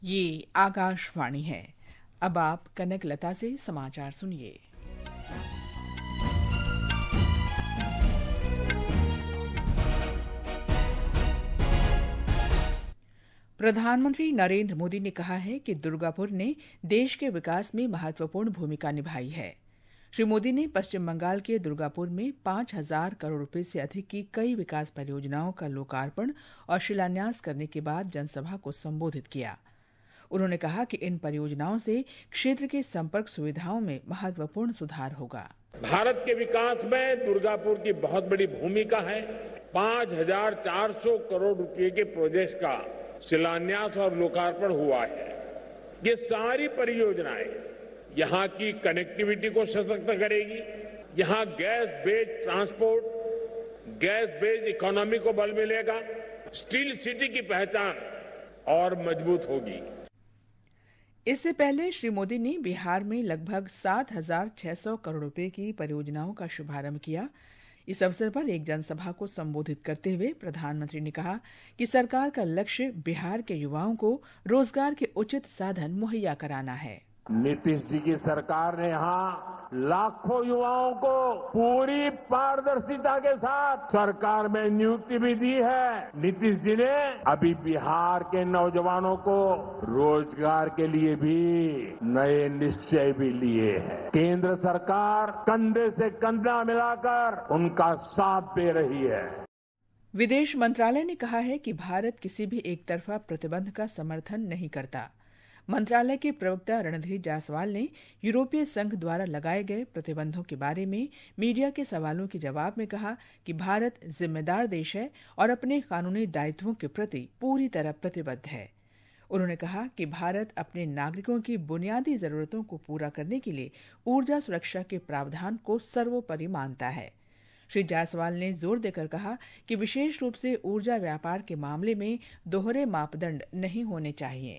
ये आकाशवाणी है। अब आप कनक लता से समाचार सुनिए। प्रधानमंत्री नरेंद्र मोदी ने कहा है कि दुर्गापुर ने देश के विकास में महत्वपूर्ण भूमिका निभाई है। श्री मोदी ने पश्चिम बंगाल के दुर्गापुर में 5,000 करोड़ रुपए से अधिक की कई विकास परियोजनाओं का लोकार्पण और शिलान्यास करने के बाद जनसभा को संबोधित किया। उन्होंने कहा कि इन परियोजनाओं से क्षेत्र की संपर्क सुविधाओं में महत्वपूर्ण सुधार होगा। भारत के विकास में दुर्गापुर की बहुत बड़ी भूमिका है। 5,400 करोड़ रुपए के प्रोजेक्ट का शिलान्यास और लोकार्पण हुआ है। ये सारी परियोजनाएं यहां की कनेक्टिविटी को सशक्त करेगी, यहां gas based transport, gas based economy को बल मिलेगा, स्टील सिटी की पहचान और मजबूत होगी। इससे पहले श्री मोदी ने बिहार में लगभग 7,600 करोड़ रुपए की परियोजनाओं का शुभारंभ किया। इस अवसर पर एक जनसभा को संबोधित करते हुए प्रधानमंत्री ने कहा कि सरकार का लक्ष्य बिहार के युवाओं को रोजगार के उचित साधन मुहैया कराना है। नीतीश जी की सरकार ने यहाँ लाखों युवाओं को पूरी पारदर्शिता के साथ सरकार में नियुक्ति भी दी है। नीतीश जी ने अभी बिहार के नौजवानों को रोजगार के लिए भी नए निश्चय भी लिए हैं। केंद्र सरकार कंधे से कंधा मिलाकर उनका साथ दे रही है। विदेश मंत्रालय ने कहा है कि भारत किसी भी एक तरफा प्रतिबंध का समर्थन नहीं करता। मंत्रालय के प्रवक्ता रणधीर जायसवाल ने यूरोपीय संघ द्वारा लगाए गए प्रतिबंधों के बारे में मीडिया के सवालों के जवाब में कहा कि भारत जिम्मेदार देश है और अपने कानूनी दायित्वों के प्रति पूरी तरह प्रतिबद्ध है। उन्होंने कहा कि भारत अपने नागरिकों की बुनियादी जरूरतों को पूरा करने के लिए ऊर्जा सुरक्षा के प्रावधान को सर्वोपरि मानता है। श्री जायसवाल ने जोर देकर कहा कि विशेष रूप से ऊर्जा व्यापार के मामले में दोहरे मापदंड नहीं होने चाहिए।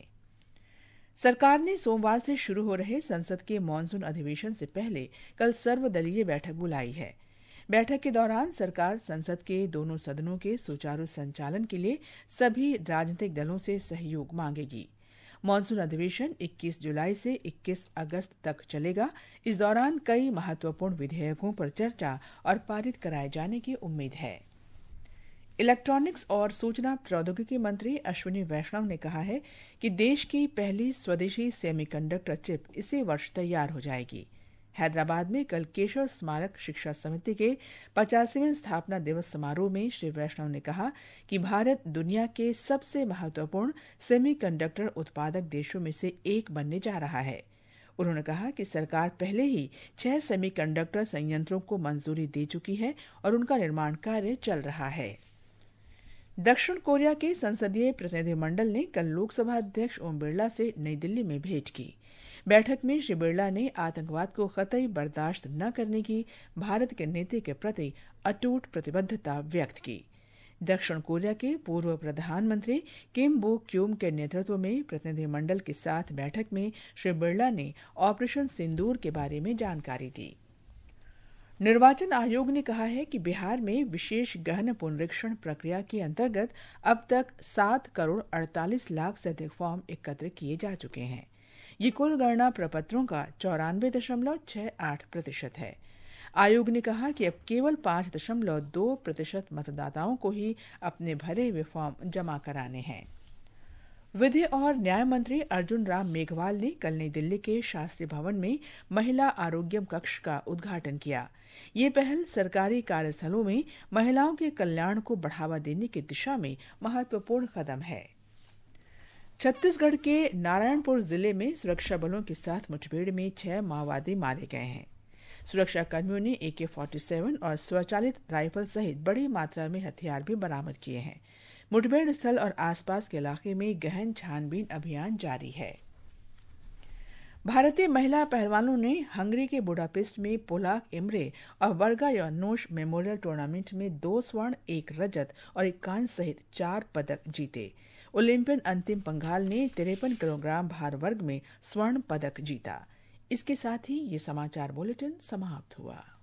सरकार ने सोमवार से शुरू हो रहे संसद के मानसून अधिवेशन से पहले कल सर्वदलीय बैठक बुलाई है। बैठक के दौरान सरकार संसद के दोनों सदनों के सुचारू संचालन के लिए सभी राजनीतिक दलों से सहयोग मांगेगी। मानसून अधिवेशन 21 जुलाई से 21 अगस्त तक चलेगा। इस दौरान कई महत्वपूर्ण विधेयकों पर चर्चा और पारित कराए जाने की उम्मीद है। इलेक्ट्रॉनिक्स और सूचना प्रौद्योगिकी मंत्री अश्विनी वैष्णव ने कहा है कि देश की पहली स्वदेशी सेमीकंडक्टर चिप इसी वर्ष तैयार हो जाएगी। हैदराबाद में कल केशव स्मारक शिक्षा समिति के 85वें स्थापना दिवस समारोह में श्री वैष्णव ने कहा कि भारत दुनिया के सबसे महत्वपूर्ण सेमीकंडक्टर उत्पादक देशों में से एक बनने जा रहा है। उन्होंने कहा कि सरकार पहले ही 6 सेमीकंडक्टर संयंत्रों को मंजूरी दे चुकी है और उनका निर्माण कार्य चल रहा है। दक्षिण कोरिया के संसदीय प्रतिनिधिमंडल ने कल लोकसभा अध्यक्ष ओम बिरला से नई दिल्ली में भेंट की। बैठक में श्री बिरला ने आतंकवाद को कतई बर्दाश्त न करने की भारत के नीति के प्रति अटूट प्रतिबद्धता व्यक्त की। दक्षिण कोरिया के पूर्व प्रधानमंत्री किम बो क्यूम के नेतृत्व में प्रतिनिधिमंडल के साथ बैठक में श्री बिरला ने ऑपरेशन सिंदूर के बारे में जानकारी दी। निर्वाचन आयोग ने कहा है कि बिहार में विशेष गहन पुनरीक्षण प्रक्रिया के अंतर्गत अब तक 7 करोड़ 48 लाख से अधिक फॉर्म एकत्र किए जा चुके हैं। ये कुल गणना प्रपत्रों का 94.68% है। आयोग ने कहा कि अब केवल 5.2% मतदाताओं को ही अपने भरे हुए फॉर्म जमा कराने हैं। विधि और न्याय मंत्री अर्जुन राम मेघवाल ने कल नई दिल्ली के शास्त्री भवन में महिला आरोग्यम कक्ष का उद्घाटन किया। ये पहल सरकारी कार्यस्थलों में महिलाओं के कल्याण को बढ़ावा देने की दिशा में महत्वपूर्ण कदम है। छत्तीसगढ़ के नारायणपुर जिले में सुरक्षा बलों के साथ मुठभेड़ में 6 माओवादी मारे गए हैं। सुरक्षा कर्मियों ने AK-47 और स्वचालित राइफल सहित बड़ी मात्रा में हथियार भी बरामद किए हैं। मुठभेड़ स्थल और आसपास के इलाके में गहन छानबीन अभियान जारी है। भारतीय महिला पहलवानों ने हंगरी के बुडापेस्ट में पोलाक इमरे और वर्गा यानोश मेमोरियल टूर्नामेंट में 2 स्वर्ण, 1 रजत और 1 कांस्य सहित 4 पदक जीते। ओलंपियन अंतिम पंघाल ने 53 किलोग्राम भार वर्ग में स्वर्ण पदक जीता। इसके साथ ही ये समाचार बुलेटिन समाप्त हुआ।